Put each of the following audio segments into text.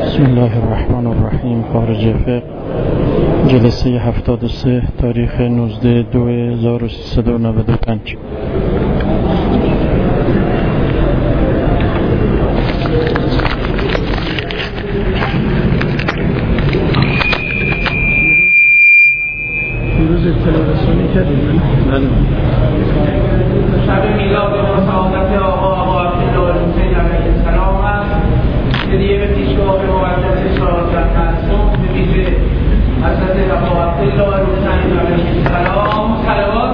بسم الله الرحمن الرحیم. خارج فقه، جلسه 73، تاریخ 19/2/1395. روز اطلاع رسانی کردیم. شب میلاد مساعدت آقا عبدالله حسین علیه السلام است که دیگه به پیشگاه مقدس شهادت معصوم به ویژه حضرت آقا عبدالله حسین علیه السلام صلوات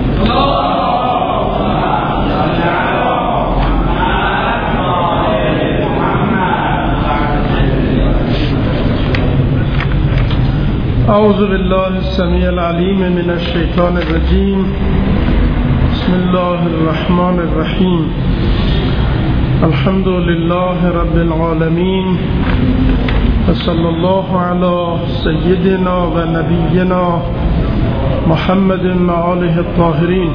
اعوذ بالله السمیع العلیم من الشیطان الرجیم. بسم الله الرحمن الرحیم. الحمد لله رب العالمین و صلی الله علی سیدنا و نبینا محمد و آله الطاهرین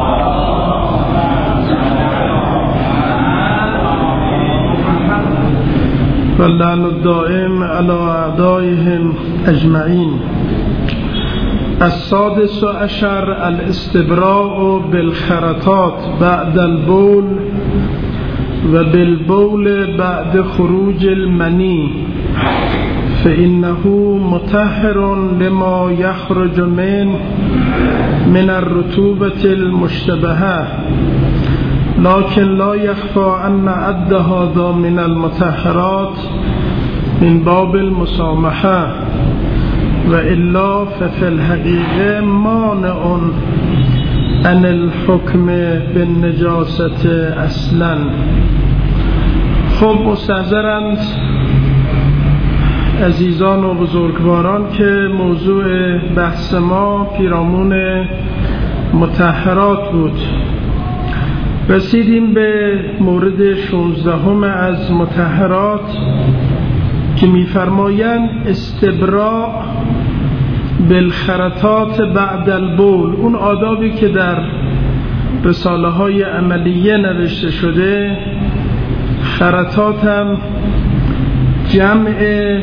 و اللعن الدائم علی اعدائهم اجمعین. السادس عشر الاستبراء بالخرطات بعد البول و بالبول بعد خروج المنی فإنه مطهر لما يخرج من الرطوبة المشتبهة، لكن لا يخفى أن عد هذا من المطهرات من باب المسامحة، وإلا ففي الحقيقة مانع عن الحكم بالنجاسة اصلا. خب مستحضرند عزیزان و بزرگواران که موضوع بحث ما پیرامون مطهرات بود. رسیدیم به مورد 16 از مطهرات که می‌فرمایند استبراء بالخرطات بعد البول. اون آدابی که در رساله های عملیه نوشته شده، خرطات هم جمع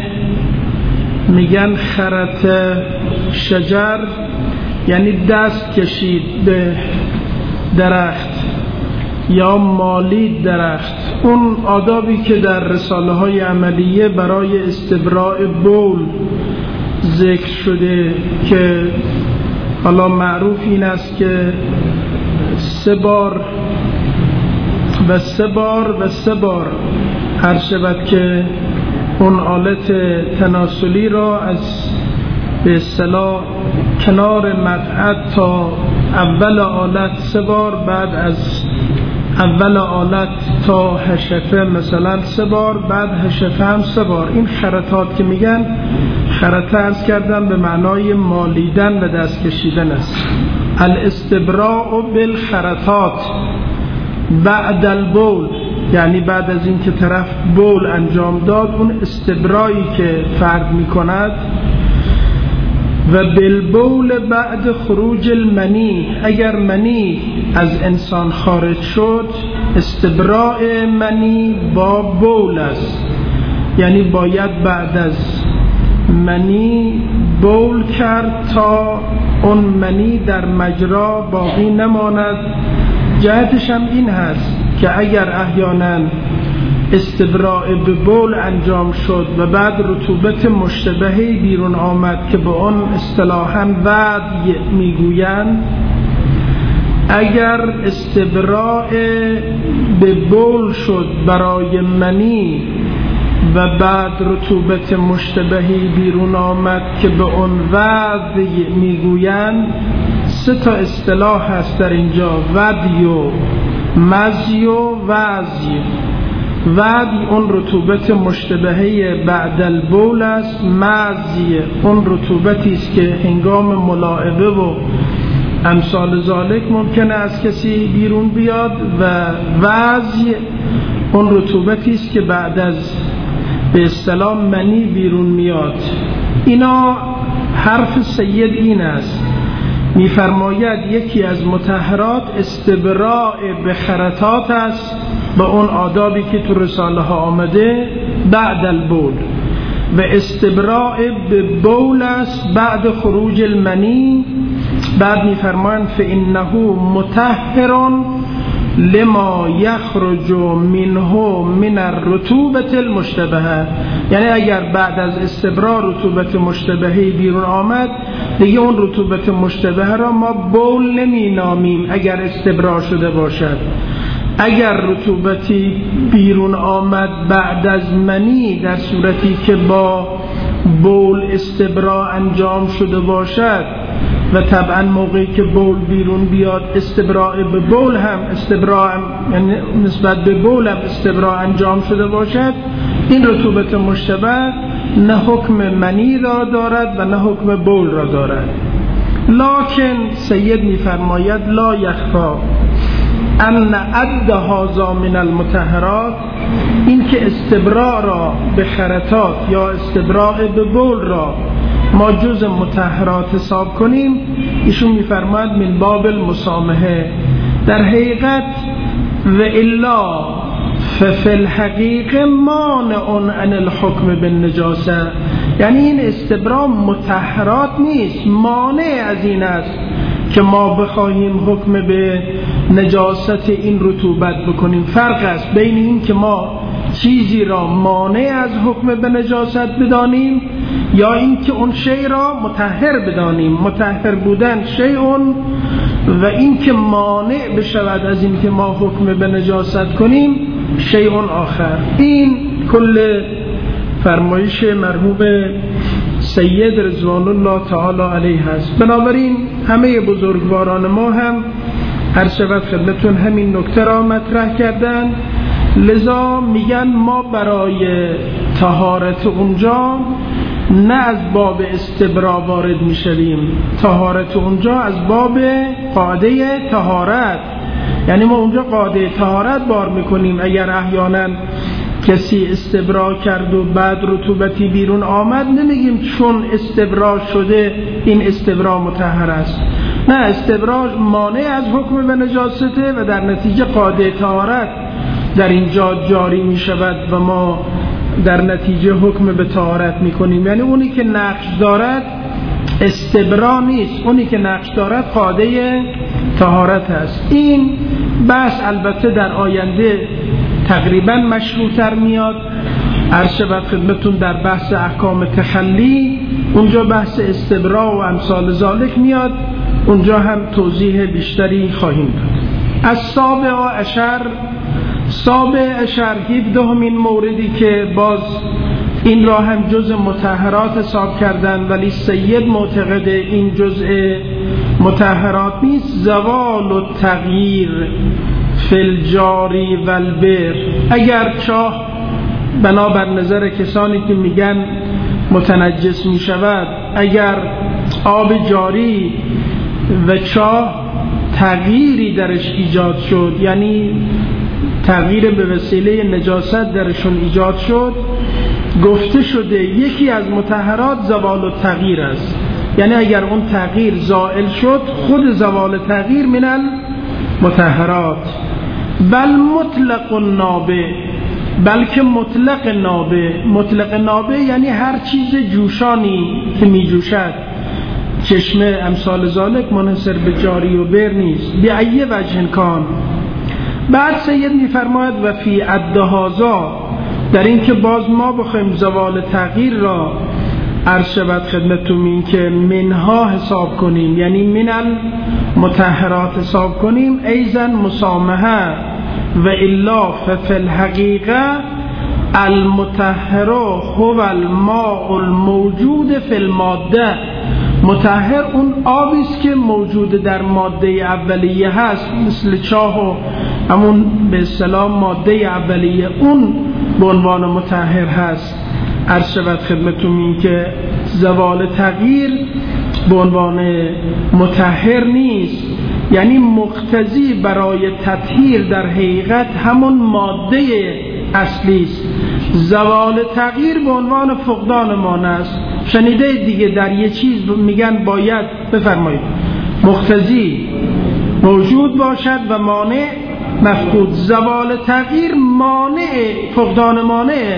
میگن خرط شجر، یعنی دست کشید به درخت یا مالید درخت. اون آدابی که در رساله های عملیه برای استبراء بول ذکر شده که حالا معروف این است که 3 بار و 3 بار و 3 بار هر شود که اون آلت تناسلی را از به اصطلاح کنار مقعد تا اول آلت 3 بار، بعد از اول آلت تا حشفه مثلا 3 بار، بعد حشفه هم 3 بار. این خرطات که میگن، خرطه عرض کردم به معنای مالیدن و دست کشیدن است. الاستبراء بالخرطات بعد البول، یعنی بعد از این که طرف بول انجام داد، اون استبرایی که فرد میکند. و بالبول بعد خروج المنی، اگر منی از انسان خارج شد، استبراء منی با بول است، یعنی باید بعد از منی بول کرد تا اون منی در مجرا باقی نماند. جهتش هم این هست که اگر احیانا استبراء به بول انجام شد و بعد رطوبت مشتبهی بیرون آمد که به اون اصطلاحاً ودی میگویند، اگر استبراء به بول شد برای منی و بعد رطوبت مشتبهی بیرون آمد که به اون ودی میگویند، 3 تا اصطلاح هست در اینجا: ودی و مزی و وزی. ودی اون رطوبت مشتبهه بعد البول است. مزی اون رطوبتی است که هنگام ملاعبه و امثال ذالک ممکنه از کسی بیرون بیاد. و وزی اون رطوبتی است که بعد از به اصطلاح منی بیرون میاد. اینا حرف سید این است، میفرماید یکی از مطهرات استبراء به خرطات است، به اون آدابی که تو رساله ها آمده بعد البول. و استبراء به بول است بعد خروج المنی. بعد میفرمایند فإنه مطهر لما یخرج منه من الرطوبة المشتبهه، یعنی اگر بعد از استبراء رطوبت مشتبهه بیرون آمد دیگه اون رطوبت مشتبهه را ما بول نمی نامیم اگر استبراء شده باشد. اگر رطوبتی بیرون آمد بعد از منی در صورتی که با بول استبراء انجام شده باشد و طبعا موقعی که بول بیرون بیاد استبراء به بول هم استبراء یعنی نسبت به بول هم استبراء انجام شده باشد، این رطوبت مشتبه نه حکم منی را دارد و نه حکم بول را دارد. لکن سید میفرماید لا یخفا ان عد هذا من المطهرات، این که استبراء را به خرطات یا استبراء به بول را ما جز مطهرات حساب کنیم، ایشون میفرماید من باب المسامحه. در حقیقت و الا ففي الحقیقه مانع عن الحکم بالنجاسه، یعنی این استبراء مطهرات نیست، مانع از این است که ما بخواهیم حکم به نجاست این رطوبت بکنیم. فرق است بین این که ما چیزی را مانع از حکم به نجاست بدانیم یا این که اون شی را مطهر بدانیم. مطهر بودن شیء و این که مانع بشود از این که ما حکم به نجاست کنیم شیء آخر. این کل فرمایش مرحوم سید رضوان الله تعالی علیه است. بنابراین همه بزرگواران ما هم هر شود خدمتون همین نکته را مطرح کردن، لذا میگن ما برای طهارت اونجا نه از باب استبراء وارد میشویم، طهارت اونجا از باب قاعده طهارت، یعنی ما اونجا قاعده طهارت بار میکنیم. اگر احیانا کسی استبراء کرد و بعد رطوبتی بیرون آمد نمیگیم چون استبراء شده این استبراء مطهر است، نه، استبراء مانع از حکم به نجاسته و در نتیجه قاعده طهارت در اینجا جاری می شود و ما در نتیجه حکم به طهارت می کنیم. یعنی اونی که نقش دارد استبراء نیست، اونی که نقش دارد قاعده طهارت است. این بحث البته در آینده تقریبا مشروط‌تر میاد. عرض شود خدمتون در بحث احکام تخلی اونجا بحث استبراء و امثال ذالک میاد، اونجا هم توضیح بیشتری خواهیم داد. از سابع عشر 17مین موردی که باز این را هم جز مطهرات حساب کردن ولی سید معتقد این جزء مطهرات نیست، زوال و تغییر فی الجاری و البر. اگر چاه بنابر نظر کسانی که میگن متنجس می شود، اگر آب جاری و چاه تغییری درش ایجاد شد، یعنی تغییر به وسیله نجاست درشون ایجاد شد، گفته شده یکی از مطهرات زوال و تغییر است. یعنی اگر اون تغییر زائل شد خود زوال تغییر من المطهرات. بل مطلق نابع، بلکه مطلق نابع. مطلق نابع یعنی هر چیز جوشانی که می جوشد، چشمه امثال ذالک، منحصر به جاری و بر نیست، بی ای وجه کان. بعد سید می فرماید و فی عدهازا، در این که باز ما بخوایم زوال تغییر را عرض شود خدمتتون این که منها حساب کنیم، یعنی من المطهرات حساب کنیم، ایزن مسامحه و الا ففی الحقیقه المطهر هو الماء الموجود فی الماده. مطهر اون آبی است که موجود در ماده اولیه هست، مثل چاه و همون به اصطلاح ماده اولیه، اون به عنوان مطهر هست. عرض شود خدمتتون این که زوال تغییر به عنوان مطهر نیست، یعنی مقتضی برای تطهیر در حقیقت همون ماده اصلی است. زوال تغییر به عنوان فقدان مانع است. شنیده دیگه در یه چیز میگن باید بفرمایید مقتضی موجود باشد و مانع مفقود. زوال تغییر مانع، فقدان مانع،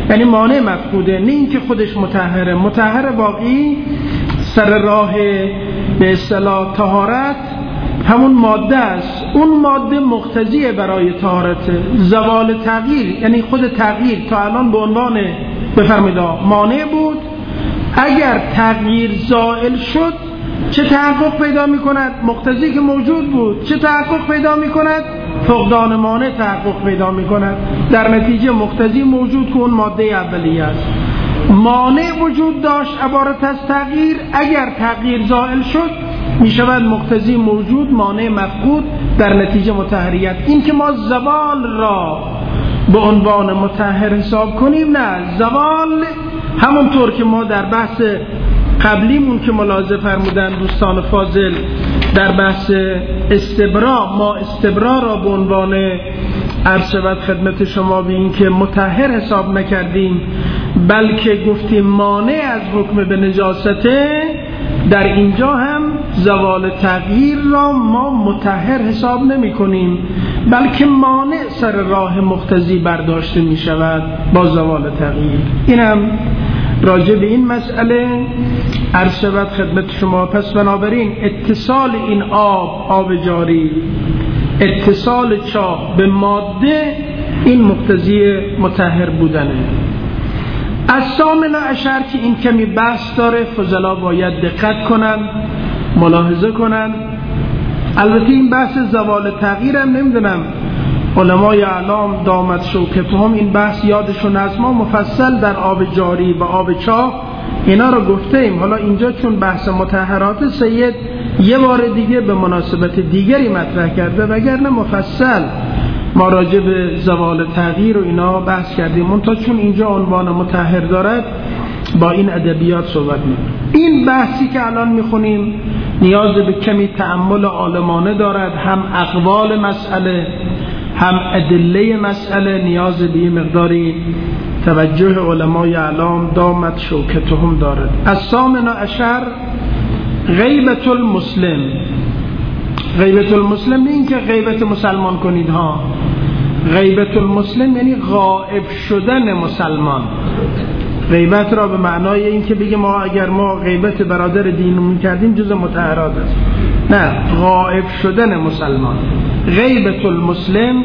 یعنی مانع مفقوده، نه اینکه خودش مطهره. مطهر واقعی سر راه به اصطلاح طهارت همون ماده است، اون ماده مقتضیه برای طهارت. زوال تغییر یعنی خود تغییر تا الان به عنوان بفرمایید مانع بود، اگر تغییر زائل شد چه تحقق پیدا می کند؟ مقتضی که موجود بود. چه تحقق پیدا می کند؟ فقدان مانع تحقق پیدا می کند. در نتیجه مقتضی موجود که اون ماده اولیه است. مانع وجود داشت عبارت از تغییر، اگر تغییر زائل شد می شود مقتضی موجود، مانع مفقود، در نتیجه مطهریت. این که ما زوال را به عنوان مطهر حساب کنیم، نه. زوال همونطور که ما در بحث قبلیمون که ملاحظه فرمودن دوستان فاضل در بحث استبرا، ما استبرا را به عنوان عرض شود خدمت شما به این که مطهر حساب نکردیم، بلکه گفتیم مانع از حکم به نجاسته. در اینجا هم زوال تغییر را ما مطهر حساب نمی کنیم، بلکه مانع سر راه مقتضی برداشته می شود با زوال تغییر. اینم راجع به این مسئله عرض شود خدمت شما. پس بنابراین اتصال این آب جاری، اتصال چاه به ماده، این مقتضی مطهر بودنه. از ثامن عشر که این کمی بحث داره، فضلا باید دقت کنن، ملاحظه کنن. البته این بحث زوال تغییرم نمیدونم علمای اعلام دامت شوکتهم این بحث یادشون از ما مفصل در آب جاری و آب چاه اینا رو گفته ایم. حالا اینجا چون بحث مطهرات سید یه بار دیگه به مناسبت دیگری مطرح کرده، وگرنه مفصل ما راجع به زوال تغییر و اینا بحث کردیم. منتها چون اینجا عنوان مطهر دارد با این ادبیات صحبت می‌کنیم. این بحثی که الان میخونیم نیاز به کمی تأمل عالمانه دارد، هم اقوال مسئله هم ادله مسئله نیاز به این مقداری توجه علمای اعلام دامت شوکتهم دارد. از ثامن عشر غیبت المسلم. غیبت المسلم نه این که غیبت مسلمان کنید ها، غیبت المسلم یعنی غائب شدن مسلمان. غیبت را به معنای این که بگه ما اگر ما غیبت برادر دینمون کردیم جز مطهرات است، نه، غائب شدن مسلمان. غیبت المسلم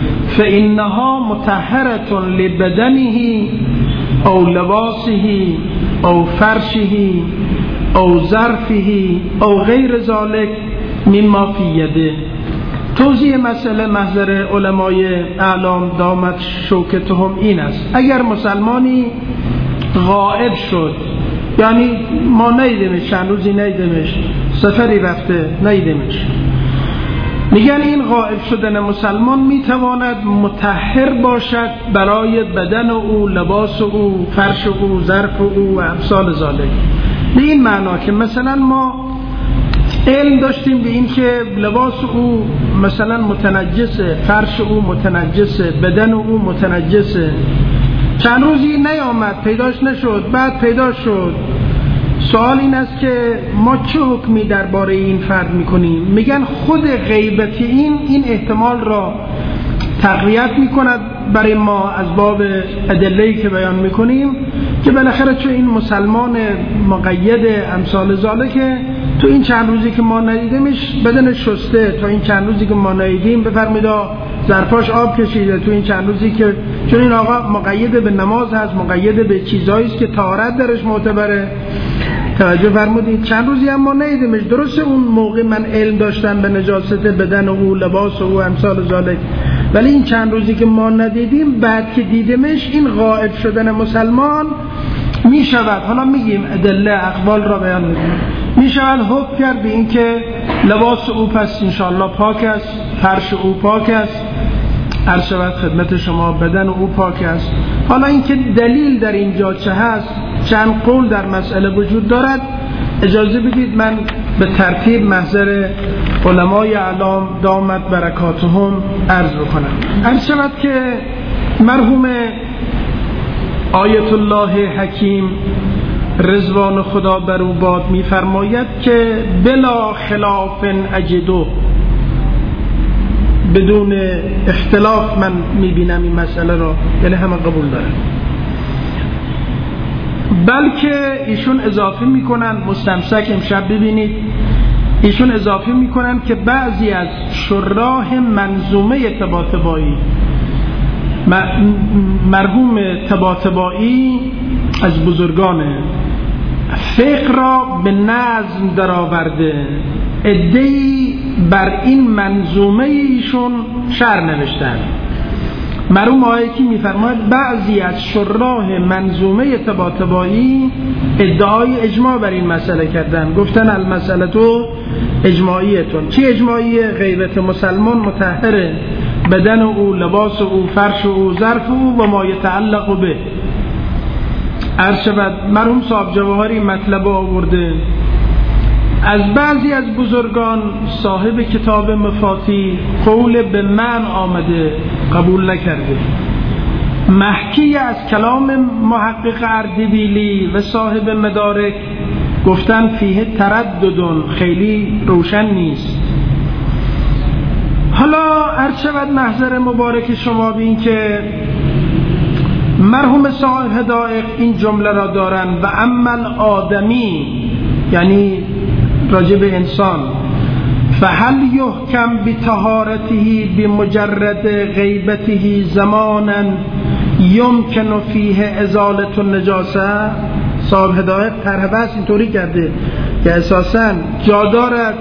فإنها مطهرة لبدنه او لباسه او فرشه او ظرفه او غیر ذلك مما فی یده. توضیح مسئله محضر علمای اعلام دامت شوکتهم این است: اگر مسلمانی غائب شد، یعنی ما ندیدمش، چند روزی ندیدمش، سفری رفته ندیدمش، میگن این غائب شدن مسلمان میتواند مطهر باشد برای بدن او، لباس او، فرش او، ظرف او و امثال ذالک. به این معنا که مثلا ما علم داشتیم به این که لباس او مثلا متنجسه، فرش او متنجسه، بدن او متنجسه، چند روزی نیامد، پیداش نشد، بعد پیدا شد. سوال این است که ما چه حکمی درباره این فرد میکنیم؟ میگن خود غیبت این احتمال را تقویت میکند برای ما از باب ادله‌ای که بیان میکنیم که بالاخره چون این مسلمان مقید امثال ذالکه، تو این چند روزی که ما ندیدیمش بدن شسته، تو این چند روزی که ما ندیدیم بفرمایید ظرفاش آب کشیده، تو این چند روزی که چون این آقا مقید به نماز هست، مقید به چیزایی است که طهارت درش معتبره، توجه فرمودید، چند روزی هم ما ندیدیمش. درسته اون موقع من علم داشتم به نجاست بدن او، لباس او، امثال ذالک، ولی این چند روزی که ما ندیدیم بعد که دیدیمش این غائب شدن مسلمان می شود، حالا میگیم ادله اقوال را بیان میکنیم، می شود حکم کرد به این که لباس او پس انشاءالله پاک است، فرش او پاک است، عرض شود خدمت شما بدن او پاک است. حالا این که دلیل در اینجا چه هست، چند قول در مسئله وجود دارد، اجازه بدید من به ترتیب محضر علمای اعلام دامت برکاتهم عرض بکنم. عرض شود که مرحوم آیت الله حکیم رضوان خدا بر او باد می‌فرماید که بلا خلاف اجدو، بدون اختلاف من می‌بینم این مسئله را، یعنی همه قبول دارم. بلکه ایشون اضافه میکنن، مستمسک امشب ببینید، ایشون اضافه میکنن که بعضی از شراح منظومه طباطبایی، مرحوم طباطبایی از بزرگان فقه را به نظم درآورده، عده‌ای بر این منظومه ایشون شرح نوشتن. مرحوم آیکی میفرماید بعضی از شراح منظومه طباطبایی ادعای اجماع بر این مسئله کردن، گفتن المسئله تو اجماعیتون. چی اجماعیه؟ غیبت مسلمان مطهره، بدن او، لباس او، فرش او، ظرف او و ما یتعلق به. عرض شود مرحوم صاحب جواهری مطلب آورده، از بعضی از بزرگان صاحب کتاب مفاتیح قول به من آمده، قبول نکرده. محکی از کلام محقق اردبیلی و صاحب مدارک گفتن فیه ترددون، خیلی روشن نیست. حالا عرض شود محضر مبارک شما بین که مرحوم صاحب هدایق این جمله را دارن و عمل آدمی، یعنی راجب انسان، فهل یحکم بطهارته بمجرد غیبته زمانا یمکن فیه ازالة النجاسه. صاحب هدایت طرح بحث اینطوری کرده که اساساً جا دارد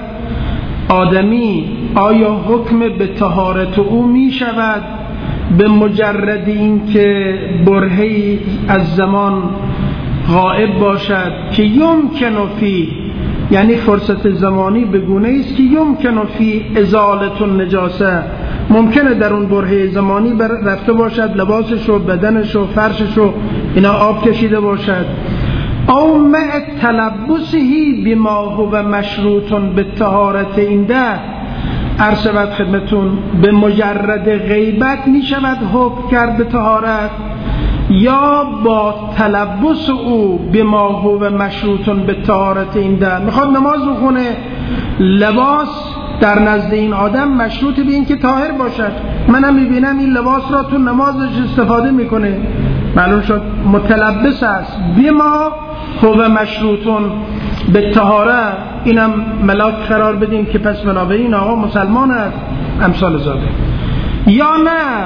آدمی آیا حکم به طهارت او می شود به مجرد این که برهی از زمان غائب باشد که یمکن فیه، یعنی فرصت زمانی بگونه است که یمکن فی ازالة النجاسه، ممکنه در اون برهه زمانی رفته باشد لباسش و بدنش و فرشش و اینا آب کشیده باشد. او مع تلبسهی بما هو مشروط به طهارت اینده، عرض شود خدمتون به مجرد غیبت می شود حکم کرد به طهارت، یا با تلبس او بما هو مشروط به طهارت اینده. میخواد نماز بخونه، لباس در نزد این آدم مشروط به این که طاهر باشد، منم میبینم این لباس را تو نمازش استفاده میکنه، معلوم شد متلبس است بما هو مشروطون به طهارت. اینم ملاک قرار بدیم که پس بنابراین آقا مسلمان است، امثال ذالک. یا نه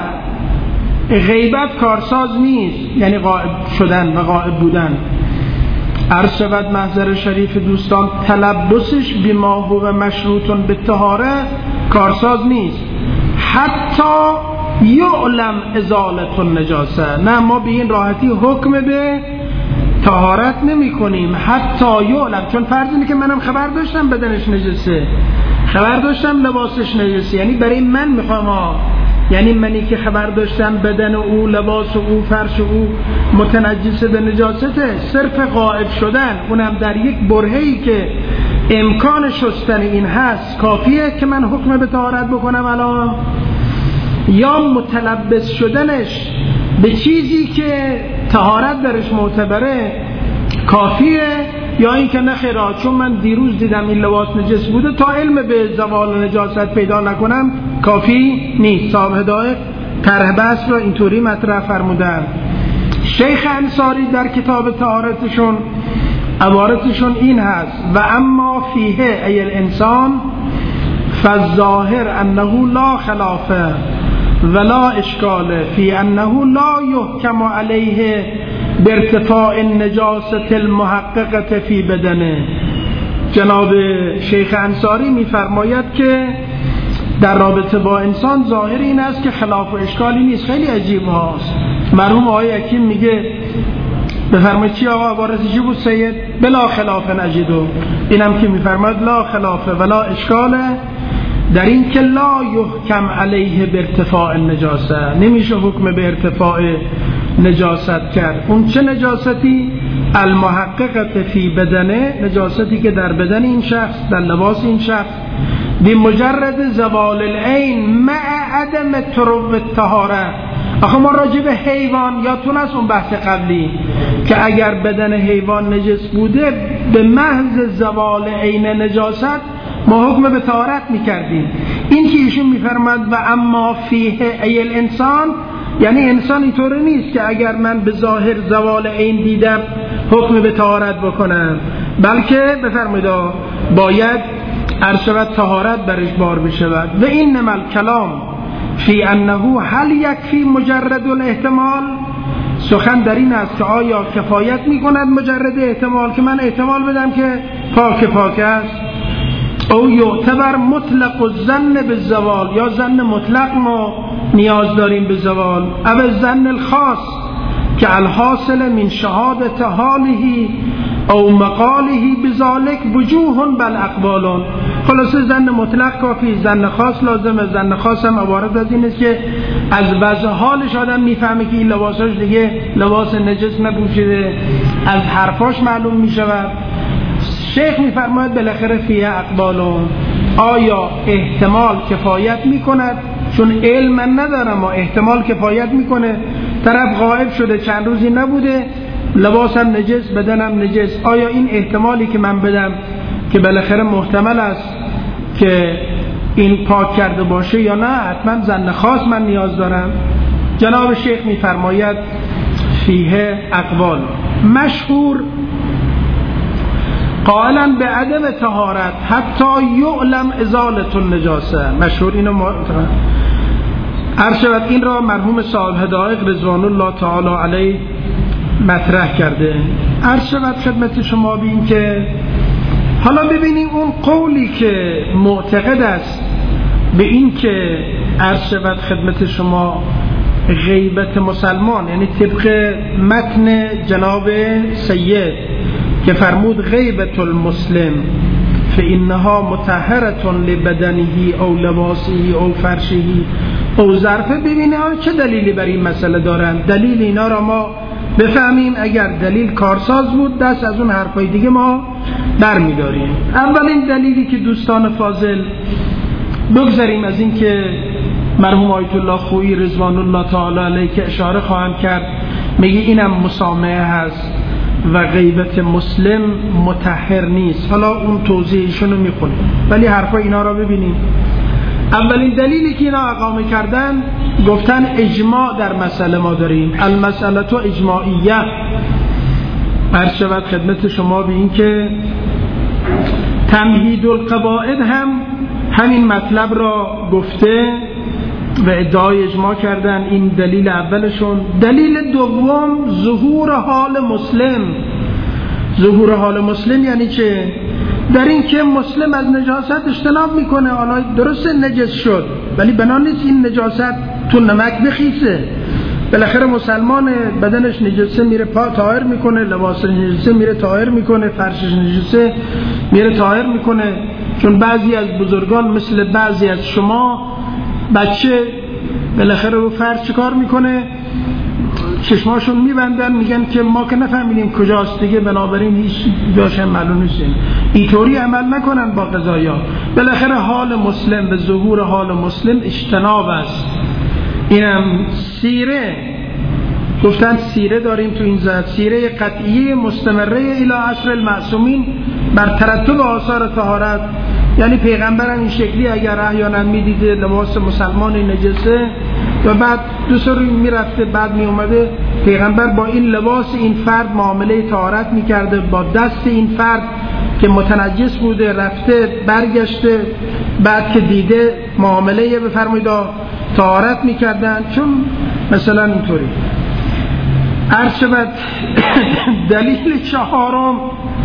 غیبت کارساز نیست، یعنی غائب شدن و غائب بودن. عرض شود محضر شریف دوستان، تلبسش بما هو مشروطون به طهارت کارساز نیست، حتی یعلم ازالة النجاسه. نه ما به این راحتی حکم به طهارت نمی کنیم، حتی یعلم، چون فرض اینه که منم خبر داشتم بدنش نجسه، خبر داشتم لباسش نجسه، یعنی برای من میخوام، یعنی منی که خبر داشتم بدن او، لباس او، فرش او متنجس به نجاسته، صرف غائب شدن اونم در یک برهه‌ای که امکان شستن این هست کافیه که من حکم به طهارت بکنم الان؟ یا متلبس شدنش به چیزی که طهارت درش معتبره کافیه، یا این که نخیره چون من دیروز دیدم این لباس نجس بوده تا علم به زوال نجاست پیدا نکنم کافی نیست. صاحب هدایت طرح بحث را اینطوری مطرح فرمودن. شیخ انصاری در کتاب طهارتشون عبارتشون این هست: و اما فیه ای الانسان فالظاهر انه لا خلافه ولا اشکاله فی انه لا یحکم علیه بارتفاع النجاسة المحققة فی بدنه. جناب شیخ انصاری میفرماید که در رابطه با انسان ظاهر این است که خلاف و اشکالی نیست. خیلی عجیب هاست. مرحوم آقای حکیم میگه بفرمایید چی آقا عبارت چی بود سید؟ بلا خلاف نجدو. اینم که میفرماید لا خلاف ولا اشکاله در این که لا یحکم علیه بارتفاع النجاسه، نمیشه حکم به ارتفاع نجاست کرد. اون چه نجاستی؟ المحققه فی بدنه، نجاستی که در بدن این شخص، در لباس این شخص، بمجرد زوال العین مع عدم طرو الطهاره. آخه ما راجع به حیوان یادتون از اون بحث قبلی که اگر بدن حیوان نجس بوده به محض زوال عین نجاست ما حکم به طهارت میکردیم. این که ایشون میفرماد و اما فیه ای الانسان یعنی انسان اینطوری نیست که اگر من به ظاهر زوال عین دیدم حکم به طهارت بکنم، بلکه بفرمایید باید ارشد طهارت برش بار بشود. و اینما الکلام فی انه هل یکفی مجرد الاحتمال، سخن در این است که آیا کفایت میکند مجرد احتمال، که من احتمال بدم که پاک است، او یعتبر مطلق الظن بالزوال، یا ظن مطلق ما نیاز داریم به زوال، او ظن الخاص که الحاصل من شهادت حاله او مقاله بذالک وجوه بل اقبال. خلاصه ظن مطلق کافی، ظن خاص لازمه. ظن خاص هم عبارت از این است که از وضع حالش آدم میفهمه که این لباساش دیگه لباس نجس نپوشیده، از حرفاش معلوم میشود. شیخ میفرماید بالاخره فیه اقبالون، آیا احتمال کفایت میکند؟ چون علم من ندارم، احتمال کفایت میکنه. طرف غائب شده چند روزی نبوده، لباسم نجس، بدنم نجس، آیا این احتمالی که من بدم که بالاخره محتمل است که این پاک کرده باشه یا نه؟ حتما ظن خاص من نیاز دارم. جناب شیخ میفرماید فیه اقوال، مشهور قائلا به عدم طهارت حتی یعلم ازالت النجاسه. مشهور اینو عرض این را مرحوم صاحب هدایق رضوان الله تعالی علیه مطرح کرده. عرض خدمت شما بین که حالا ببینیم اون قولی که معتقد است به این که عرض خدمت شما غیبت مسلمان، یعنی طبق متن جناب سید که فرمود غیبت المسلم فإنها مطهرة لبدنه او لباسه او فرشه او ظرفه. ببینه چه دلیلی بر این مسئله دارن، دلیل اینا را ما بفهمیم. اگر دلیل کارساز بود دست از اون حرفای دیگه ما برمی‌داریم. اولین دلیلی که دوستان فاضل، بگذاریم از این که مرحوم آیت الله خویی رضوان الله تعالی علیه که اشاره خواهم کرد میگه اینم مسامحه هست و غیبت مسلم مطهر نیست. حالا اون توضیحشون رو میخونیم، ولی حرفای اینا را ببینیم. اولین دلیلی که اینا اقامه کردن، گفتن اجماع در مسئله ما داریم، المسئله تو اجماعیه. عرض شود خدمت شما به این که تمهید القواعد هم همین مطلب را گفته و ادعای اجماع کردن. این دلیل اولشون. دلیل دوم ظهور حال مسلم. ظهور حال مسلم یعنی چه؟ در این که مسلم از نجاست اجتناب میکنه. حالا درست نجس شد ولی بنا نیست این نجاست تو نمک بخیسه. بالاخره مسلمان بدنش نجسه میره پا طاهر میکنه، لباس نجسه میره طاهر میکنه، فرشش نجسه میره طاهر میکنه. چون بعضی از بزرگان مثل بعضی از شما بچه بالاخره رو فرش چیکار میکنه؟ چشماشون میبندن، میگن که ما که نفهمیدیم کجاست دیگه، بنابراین هیچ جاشم معلوم نیستیم. اینطوری عمل نکنن با قضایا. بالاخره حال مسلم به ظهور حال مسلم اجتناب است. اینم سیره، گفتن سیره داریم تو این زد، سیره قطعیه مستمره الی عصر المعصومین بر ترتب آثار طهارت. یعنی پیغمبرم این شکلی اگر احیانا میدیده لباس مسلمان نجسه و بعد دو سر میرفته بعد میومده، پیغمبر با این لباس این فرد معامله طهارت میکرده، با دست این فرد که متنجس بوده رفته برگشته، بعد که دیده معامله بفرمایید طهارت میکردن. چون مثلا اینطوری عرض شد. دلیل چهارم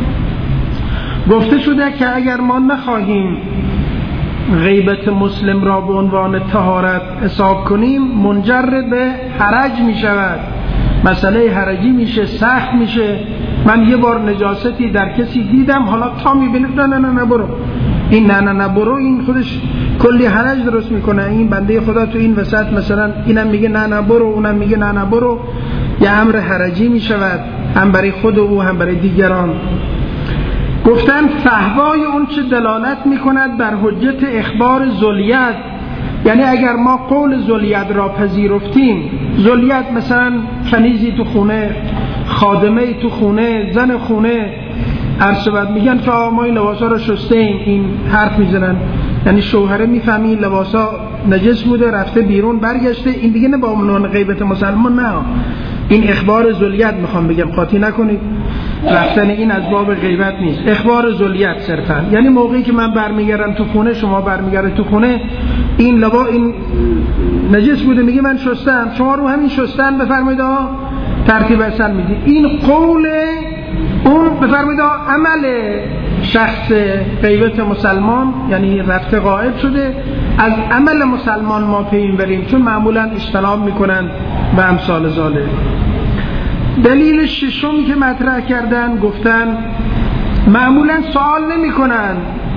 گفته شده که اگر ما نخواهیم غیبت مسلم را به عنوان طهارت حساب کنیم منجر به حرج می شود، مسئله حرجی میشه، سخت میشه. من یه بار نجاستی در کسی دیدم، حالا تا میبینید نه برو این، نه برو، این خودش کلی حرج درست میکنه. این بنده خدا تو این وسط مثلا اینم میگه نه برو، اونم میگه نه برو، یه امر حرجی میشود، هم برای خود او هم برای دیگران. گفتن فحوای اون چه دلالت میکند بر حجت اخبار ذلیت. یعنی اگر ما قول ذلیت را پذیرفتیم، ذلیت مثلا کنیزی تو خونه، خادمه تو خونه، زن خونه، عرض میگن که ما این لباسا را شسته ایم، این حرف میزنن، یعنی شوهره میفهمی این لباسا نجس بوده رفته بیرون برگشته، این دیگه نه با عنوان غیبت مسلمان، نه، این اخبار ذلیت میخوام بگم، قاطی نکنید، رفتن این از باب غیبت نیست، اخبار ذلیت صرفا. یعنی موقعی که من برمیگردم تو خونه، شما برمیگردید تو خونه، این لبا این نجس بوده، میگه من شستم، شما رو همین شستن بفرمایید ترتیب اصل میدید. این قول اون بفرمایید عمل شخص غیبت مسلمان، یعنی رفته غائب شده، از عمل مسلمان ما پی بریم، چون معمولا اجتناب میکنن و امثال ذالک. دلیل ششم که مطرح کردن، گفتن معمولا سوال نمی کنن،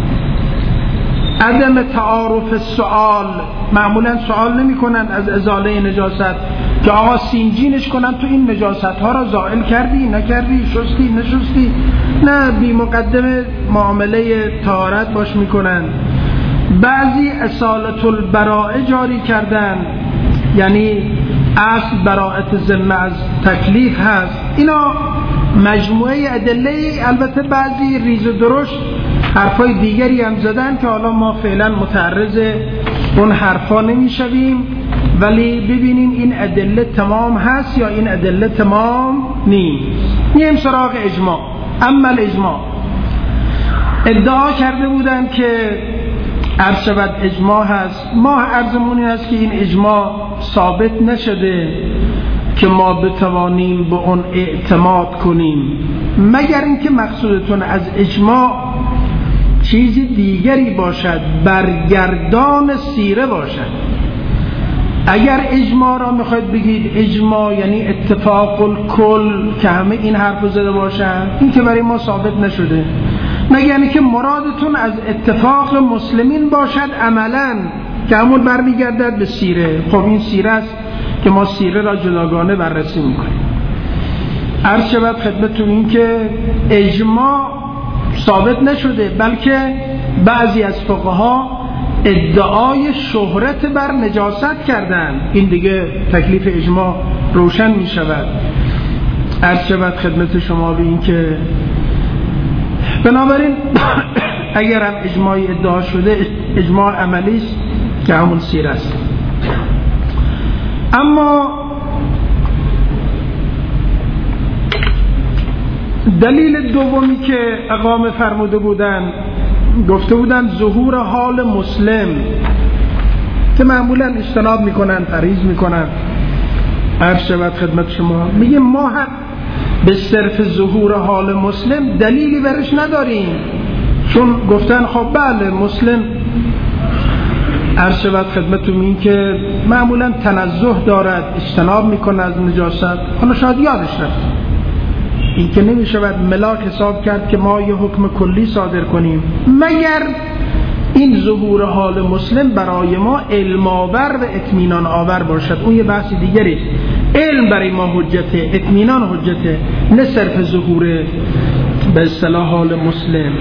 عدم تعارف السؤال، معمولا سوال نمی کنن از ازاله نجاست که آقا سینجینش کنن تو این نجاست ها را زائل کردی نکردی، شستی نشستی، نه، بی مقدمه معامله طهارت باش میکنن. بعضی اصالت البراءه جاری کردن، یعنی اصل براءت ذمه از تکلیف هست. اینا مجموعه ادله، البته بعضی ریز و درشت حرفای دیگری هم زدن که حالا ما فعلا متعرض اون حرفا نمیشویم، ولی ببینیم این ادله تمام هست یا این ادله تمام نیست. میایم سراغ اجماع. اما الاجماع، ادعا کرده بودن که عرض شود اجماع هست، ما عرضمون این هست که این اجماع ثابت نشده که ما بتوانیم به اون اعتماد کنیم، مگر اینکه مقصودتون از اجماع چیز دیگری باشد، برگردان سیره باشد. اگر اجماع را میخواید بگید اجماع یعنی اتفاق الکل که همه این حرف زده باشن، این که برای ما ثابت نشده. مگر یعنی که مرادتون از اتفاق مسلمین باشد عملا، که همون برمیگردد به سیره. خب این سیره است که ما سیره را جداگانه بررسی میکنیم. عرض شود خدمتتون این که اجماع ثابت نشده، بلکه بعضی از فقها ادعای شهرت بر نجاست کردن. این دیگه تکلیف اجماع روشن می شود. عرض شود خدمت شما به این که بنابراین اگر هم اجماعی ادعا شده، اجماع عملی است که همون سیره است. اما دلیل دومی که اقامه فرموده بودن، گفته بودن ظهور حال مسلم که معمولا اجتناب میکنن، پرهیز میکنن. عرض شود خدمت شما، میگه ما هم به صرف ظهور حال مسلم دلیلی برش نداریم، چون گفتن خب بله مسلم عرض شود خدمتتون این که معمولا تنزه دارد، اجتناب میکنه از نجاست، حالا شاید یادش رفت. این که نمیشود ملاک حساب کرد که ما یه حکم کلی صادر کنیم، مگر این ظهور حال مسلم برای ما علم آور و اطمینان آور باشد. اون یه بحث دیگری، علم برای ما حجته، اطمینان حجته، نه صرف ظهور به اصطلاح حال مسلم.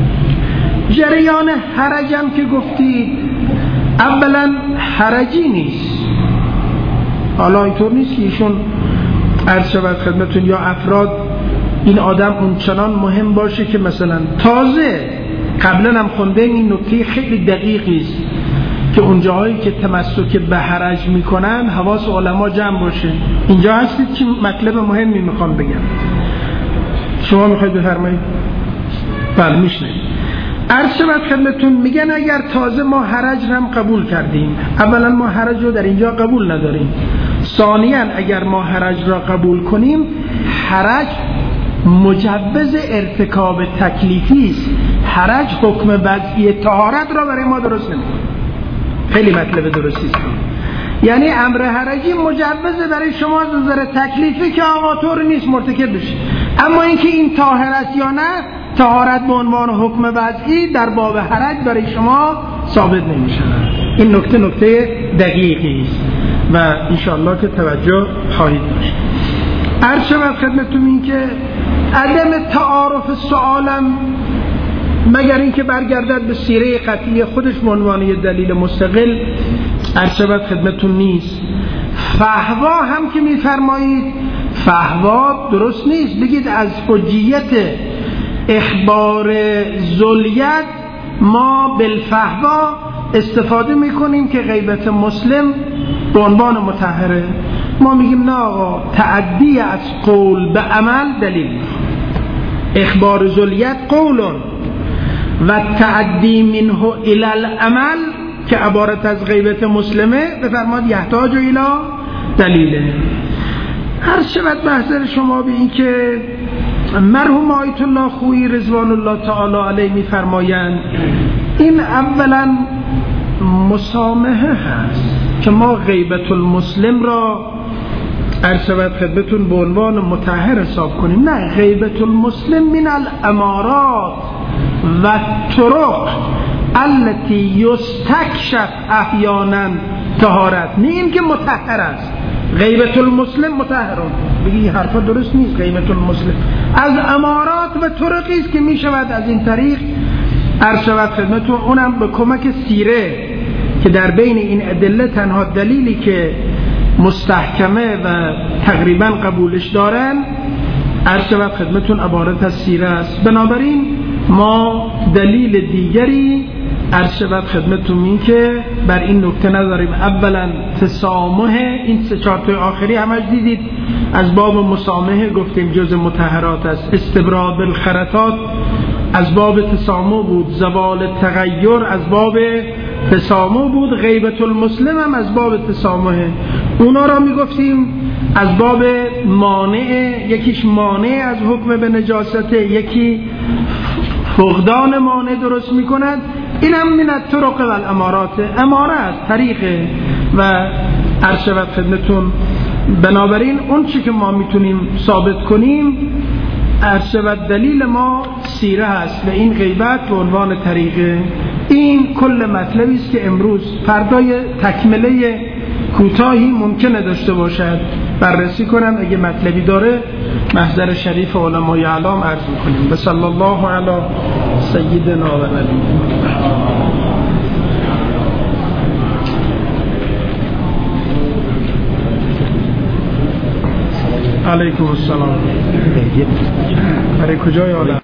جریان حرجم که گفتید، اولا حرجی نیست. حالا اینطور نیست که ایشون عرض شود خدمتون یا افراد این آدم اونچنان مهم باشه که مثلا تازه قبلا هم خوندیم این نکته خیلی دقیقی است که اونجاهایی که تمسک به حرج میکنن حواس علما جمع باشه. اینجا هستید که مطلب مهمی میخوام بگم. شما میخواید بفرمایید؟ بله میشنید. عرض شود خدمتون، میگن اگر تازه ما حرج هم قبول کردیم، اولا ما حرج رو در اینجا قبول نداریم، ثانیاً اگر ما حرج را قبول کنیم، حرج مجوز ارتکاب تکلیفی است. حرج حکم وضعی طهارت را برای ما درست نمی‌کنه. خیلی مطلب درستی است. یعنی امر حرجی مجوز برای شما از نظر تکلیفی که آقا طور نیست مرتکب بشید، اما اینکه این طاهر است یا نه، طهارت به عنوان حکم وضعی در باب حرج برای شما ثابت نمیشه. این نکته دقیقی است و انشاءالله که توجه خواهید داشت. عرض شود خدمتتون این که عدم تعارف سوالم مگر اینکه برگردد به سیره قطعی خودش به عنوان یه دلیل مستقل، عرض شود خدمتتون نیست. فحوا هم که میفرمایید، فحوا درست نیست. بگید از حجیت اخبار ذلیت ما بالفحوا استفاده میکنیم که غیبت مسلم به عنوان مطهره. ما میگیم نه آقا، تعدی از قول به عمل دلیل. اخبار ذلیت قولون و تعدی منه الی العمل که عبارت از غیبت مسلمه بفرماد یحتاج الی دلیله. هر شود محضر شما به این که مرحوم آیت الله خویی رضوان الله تعالی علیه میفرمایند این اولا مسامحه هست که ما غیبت المسلم را ارشبت خدمتون به عنوان مطهر حساب کنیم. نه، غیبت المسلم من الامارات و طرق التي یستکشف احیانا طهارت، نه این که مطهر است. غیبت المسلم مطهرون، بگی این حرفا درست نیست. غیبت المسلم از امارات و طرقی است که می شود از این طریق ارشبت خدمتون، اونم به کمک سیره که در بین این ادله تنها دلیلی که مستحکمه و تقریبا قبولش دارن ارشبت خدمتون عبارت از سیره است. بنابراین ما دلیل دیگری ارشبت خدمتون این که بر این نکته نداریم. اولا تسامح، این 3-4 تا آخری همش دیدید از باب مسامحه گفتیم جز مطهرات است. استبراد بالخرطات از باب تسامح بود، زوال تغییر از باب تسامح بود، غیبت المسلم هم از باب تسامحه. اونا را میگفتیم از باب مانع، یکیش مانع از حکم به نجاست، یکی فقدان مانع درست میکند. این هم من الطرق و الامارات، اماره از طریقه و ارشبت خدمتون. بنابراین اون چی که ما میتونیم ثابت کنیم ارشبت دلیل ما سیره هست و این غیبت به عنوان طریقه. این کل مطلبی است که امروز فردای تکمله کوتاهی ممکنه داشته باشد بررسی کنم. اگه مطلبی داره محضر شریف علمای اعلام عرض میکنیم. بسم الله علی سیدنا و نبینا. علیکم السلام. برای کجای عالم؟